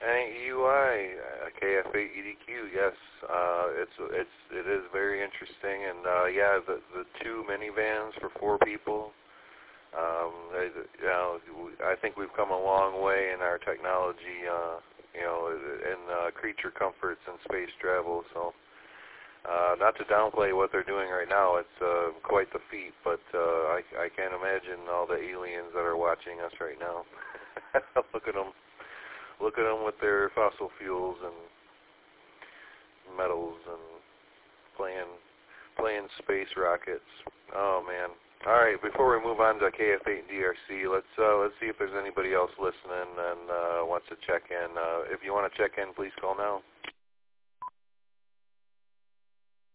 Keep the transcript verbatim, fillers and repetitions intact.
N E U I, uh, K F eight E D Q, yes. Uh, it's it's it is very interesting, and uh, yeah, the the two minivans for four people. Um, they, you know, I think we've come a long way in our technology, uh, you know, in uh, creature comforts and space travel. So, uh, not to downplay what they're doing right now, it's uh, quite the feat. But uh, I I can't imagine all the aliens that are watching us right now. Look at them. Look at them with their fossil fuels and metals and playing playing space rockets. Oh man! All right, before we move on to K F eight and D R C, let's uh, let's see if there's anybody else listening and uh, wants to check in. Uh, if you want to check in, please call now.